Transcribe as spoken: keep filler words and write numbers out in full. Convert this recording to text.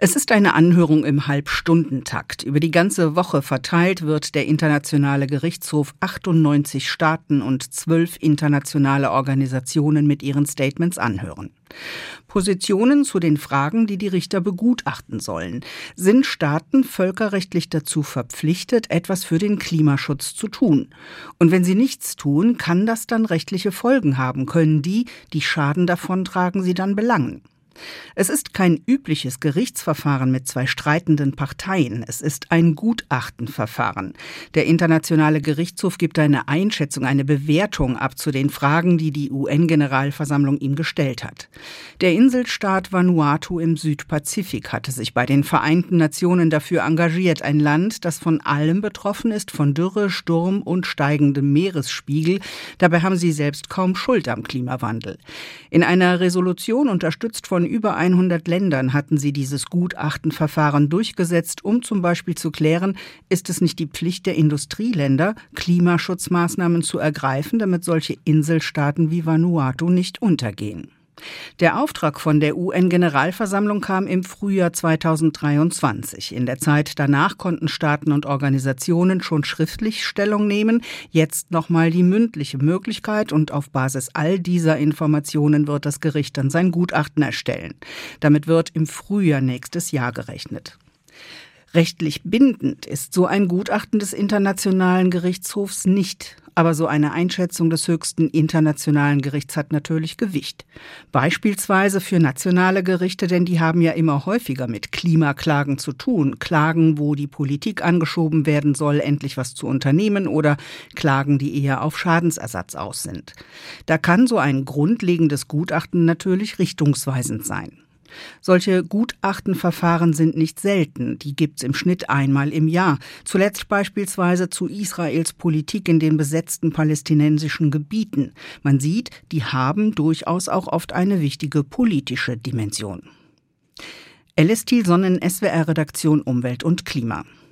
Es ist eine Anhörung im Halbstundentakt. Über die ganze Woche verteilt wird der Internationale Gerichtshof achtundneunzig Staaten und zwölf internationale Organisationen mit ihren Statements anhören. Positionen zu den Fragen, die die Richter begutachten sollen. Sind Staaten völkerrechtlich dazu verpflichtet, etwas für den Klimaschutz zu tun? Und wenn sie nichts tun, kann das dann rechtliche Folgen haben? Können die, die Schaden davontragen, sie dann belangen? Es ist kein übliches Gerichtsverfahren mit zwei streitenden Parteien. Es ist ein Gutachtenverfahren. Der Internationale Gerichtshof gibt eine Einschätzung, eine Bewertung ab zu den Fragen, die die U N-Generalversammlung ihm gestellt hat. Der Inselstaat Vanuatu im Südpazifik hatte sich bei den Vereinten Nationen dafür engagiert. Ein Land, das von allem betroffen ist, von Dürre, Sturm und steigendem Meeresspiegel. Dabei haben sie selbst kaum Schuld am Klimawandel. In einer Resolution, unterstützt von über hundert Ländern, hatten sie dieses Gutachtenverfahren durchgesetzt, um zum Beispiel zu klären, ist es nicht die Pflicht der Industrieländer, Klimaschutzmaßnahmen zu ergreifen, damit solche Inselstaaten wie Vanuatu nicht untergehen. Der Auftrag von der U N-Generalversammlung kam im Frühjahr zweitausenddreiundzwanzig. In der Zeit danach konnten Staaten und Organisationen schon schriftlich Stellung nehmen. Jetzt nochmal die mündliche Möglichkeit und auf Basis all dieser Informationen wird das Gericht dann sein Gutachten erstellen. Damit wird im Frühjahr nächstes Jahr gerechnet. Rechtlich bindend ist so ein Gutachten des Internationalen Gerichtshofs nicht. Aber so eine Einschätzung des höchsten internationalen Gerichts hat natürlich Gewicht. Beispielsweise für nationale Gerichte, denn die haben ja immer häufiger mit Klimaklagen zu tun. Klagen, wo die Politik angeschoben werden soll, endlich was zu unternehmen, oder Klagen, die eher auf Schadensersatz aus sind. Da kann so ein grundlegendes Gutachten natürlich richtungsweisend sein. Solche Gutachtenverfahren sind nicht selten. Die gibt's im Schnitt einmal im Jahr. Zuletzt beispielsweise zu Israels Politik in den besetzten palästinensischen Gebieten. Man sieht, die haben durchaus auch oft eine wichtige politische Dimension. Alice Thiel-Sonnen, S W R-Redaktion Umwelt und Klima.